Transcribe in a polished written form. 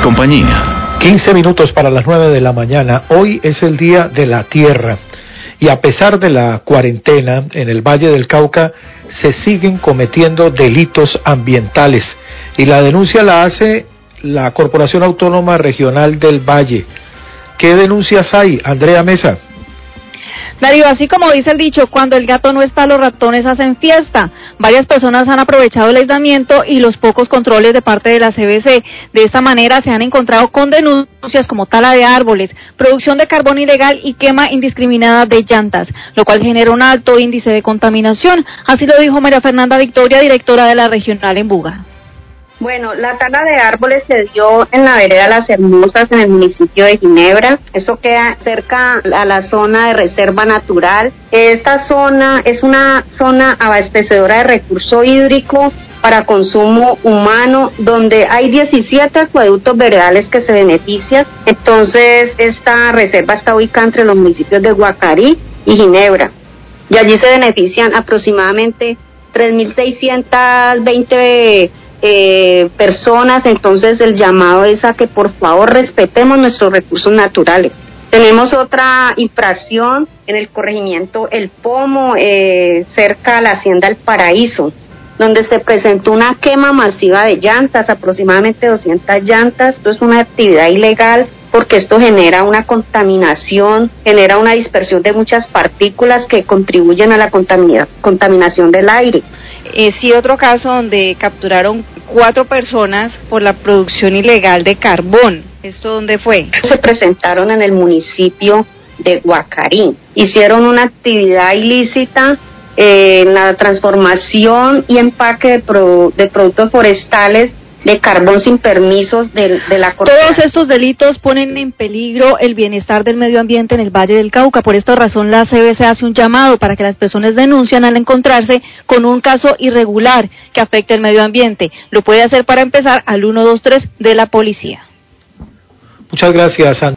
compañía. 15 minutos para las 9 de la mañana. Hoy es el Día de la Tierra. Y a pesar de la cuarentena, en el Valle del Cauca se siguen cometiendo delitos ambientales. Y la denuncia la hace la Corporación Autónoma Regional del Valle. ¿Qué denuncias hay, Andrea Mesa? Darío, así como dice el dicho, cuando el gato no está, los ratones hacen fiesta. Varias personas han aprovechado el aislamiento y los pocos controles de parte de la CBC. De esta manera se han encontrado con denuncias como tala de árboles, producción de carbón ilegal y quema indiscriminada de llantas, lo cual genera un alto índice de contaminación. Así lo dijo María Fernanda Victoria, directora de la regional en Buga. Bueno, la tala de árboles se dio en la vereda Las Hermosas, en el municipio de Ginebra. Eso queda cerca a la zona de reserva natural. Esta zona es una zona abastecedora de recurso hídrico para consumo humano, donde hay 17 acueductos veredales que se benefician. Entonces, esta reserva está ubicada entre los municipios de Guacarí y Ginebra. Y allí se benefician aproximadamente 3.620 personas. Entonces el llamado es a que por favor respetemos nuestros recursos naturales. Tenemos otra infracción en el corregimiento El Pomo, cerca a la hacienda El Paraíso, donde se presentó una quema masiva de llantas, aproximadamente 200 llantas. Esto es una actividad ilegal porque esto genera una contaminación, genera una dispersión de muchas partículas que contribuyen a la contaminación del aire. Sí, otro caso donde capturaron 4 personas por la producción ilegal de carbón. ¿Esto dónde fue? Se presentaron en el municipio de Guacarí. Hicieron una actividad ilícita en la transformación y empaque de productos forestales de carbón sin permisos de la corporación. Todos estos delitos ponen en peligro el bienestar del medio ambiente en el Valle del Cauca. Por esta razón la CBC hace un llamado para que las personas denuncien al encontrarse con un caso irregular que afecte el medio ambiente. Lo puede hacer para empezar al 123 de la policía. Muchas gracias,